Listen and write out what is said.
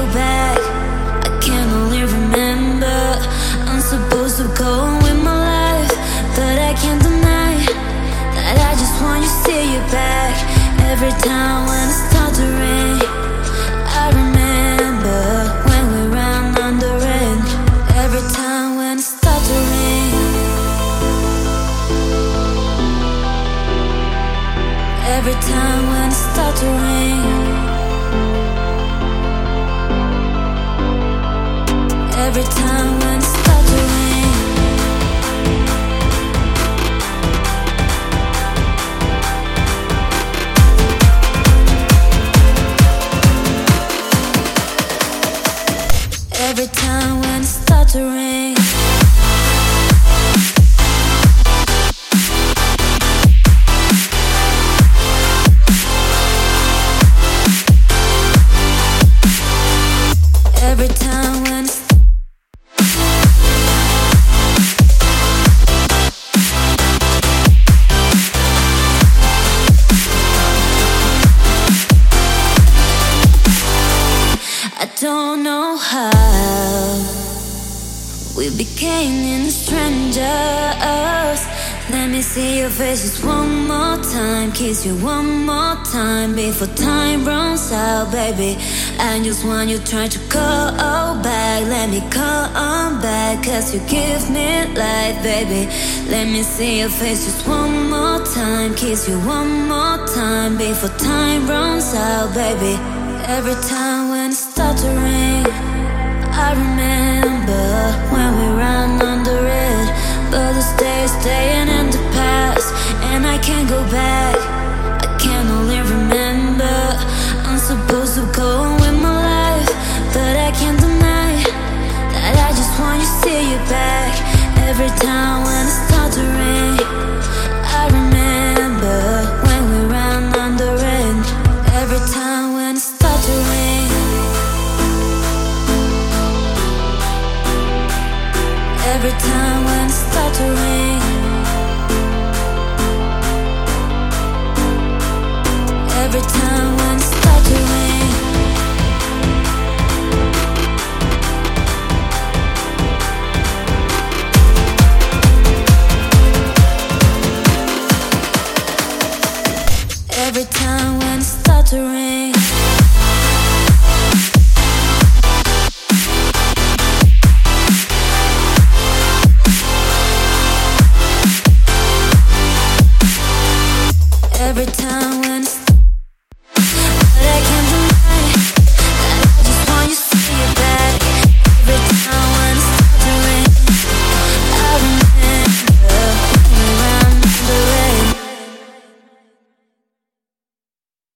back. I can only remember. I'm supposed to go on with my life, but I can't deny that I just want to see you back. Every time when it starts to rain, I remember when we ran under it. Every time when it starts to rain, every time when it starts to rain, every time when it starts to rain, every time when it starts to rain. Every time when it's I don't know how we became strangers. Let me see your face just one more time, kiss you one more time before time runs out, baby. I just want you try to call back. Let me come back, cause you give me life, baby. Let me see your face just one more time, kiss you one more time before time runs out, baby. Every time when it starts to rain, I remember when we ran under it. But the days staying in the past, and I can't go back. I can only remember. I'm supposed to go on with my life, but I can't deny that I just want to see you back. Every time when it starts to rain, I remember when we ran under it. Every time when it starts to rain, every time when it starts to rain, every time when it starts to rain, every time when it starts to rain, every time